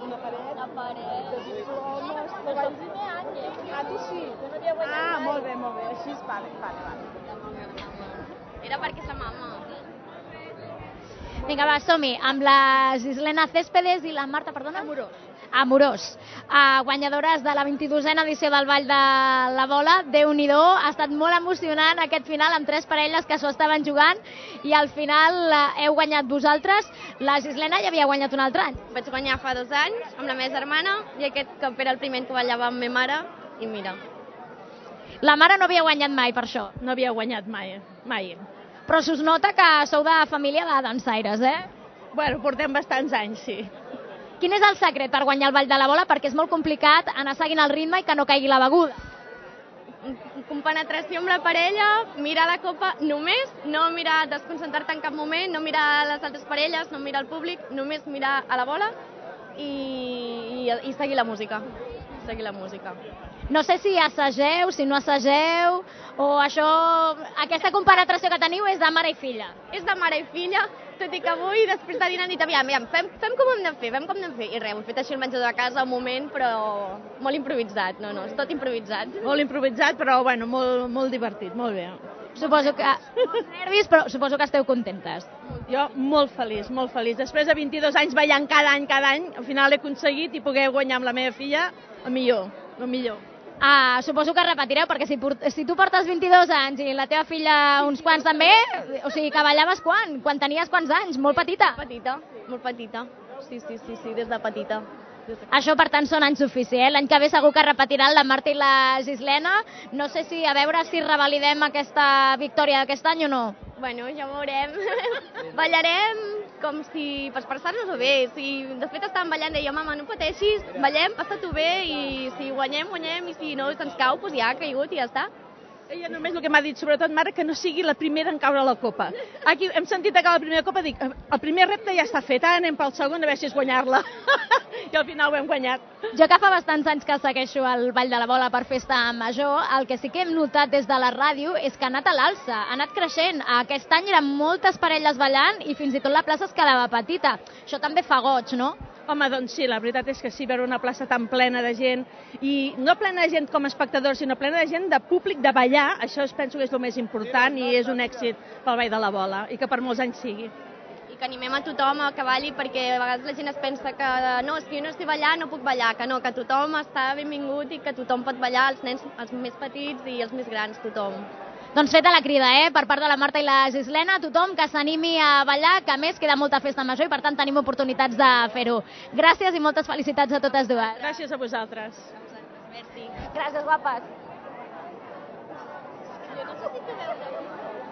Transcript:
Una paret. Una paret. De diplomes. Però el primer any, Ah, tu sí? jo no havia guanyat mai. Molt bé. Així, vale. Era perquè és la mama. Vinga, va, som-hi, amb la Gislena Céspedes i la Marta, perdona? Amorós. Guanyadores de la 22a edició del Ball de la Bola. Déu-n'hi-do, ha estat molt emocionant aquest final amb 3 parelles que s'ho estaven jugant i al final heu guanyat vosaltres. La Gislena ja havia guanyat un altre any. Vaig guanyar fa 2 anys amb la meva germana i aquest cop era el primer any que ballava amb ma mare i mira. La mare no havia guanyat mai per això. No havia guanyat mai. Però s'us nota que sou de família de dansaires, Bueno, portem bastants anys, sí. Quin és el secret per guanyar el Ball de la Bola? Perquè és molt complicat anar seguint el ritme i que no caigui la beguda. Compenetració amb la parella, mirar la copa només, no mirar desconcentrar-te en cap moment, no mirar les altres parelles, no mirar el públic, només mirar a la bola i seguir la música. No sé si assageu, si no assageu, o aquesta compenetració que teniu és de mare i filla. És de mare i filla, tot i que avui, després de dinar, han dit, aviam, fem com hem de fer, I res, hem fet així el menjador de casa un moment, però molt improvisat, no, és tot improvisat. Molt improvisat, però bueno, molt divertit, molt bé. Suposo que molts nervis, però suposo que esteu contentes. Jo molt feliç. Després de 22 anys ballant cada any, al final he aconseguit i poder guanyar amb la meva filla el millor. Suposo que repetireu, perquè si tu portes 22 anys i la teva filla uns quants també, o sigui que ballaves quan? Quan tenies quants anys? Molt petita? Molt petita. Sí, des de petita. Això, per tant, són anys d'ofici, L'any que ve segur que repetiran la Marta i la Gislena. No sé a veure si revalidem aquesta victòria d'aquest any o no. Bueno, ja ho veurem. Ballarem com si per passar-nos-ho bé. De fet, estàvem ballant, deia, mama, no pateixis, ballem, passa-t'ho bé, i si guanyem, i si no se'ns cau, doncs ja ha caigut i ja està. Ella només el que m'ha dit, sobretot, mare, que no sigui la primera en caure a la copa. Aquí hem sentit acabar la primera copa, dic, el primer repte ja està fet, ara anem pel segon a veure si és guanyar-la. I al final ho hem guanyat. Jo que fa bastants anys que segueixo el Ball de la Bola per festa major, el que sí que hem notat des de la ràdio és que ha anat a l'alça, ha anat creixent. Aquest any eren moltes parelles ballant i fins i tot la plaça es quedava petita. Això també fa goig, no? Home, doncs sí, la veritat és que sí, veure una plaça tan plena de gent, i no plena de gent com a espectadors, sinó plena de gent de públic, de ballar, això penso que és el més important i és un èxit pel Ball de la Bola, i que per molts anys sigui. I que animem a tothom a que balli, perquè a vegades la gent es pensa que no, és que jo no sé ballar, no puc ballar, que no, que tothom està benvingut i que tothom pot ballar, els nens, els més petits i els més grans, tothom. Doncs feta la crida, per part de la Marta i la Gislena, tothom que s'animi a ballar, que a més queda molta festa major i per tant tenim oportunitats de fer-ho. Gràcies i moltes felicitats a totes dues. Gràcies a vosaltres. Merci. Gràcies, guapes. Jo no sé si te veus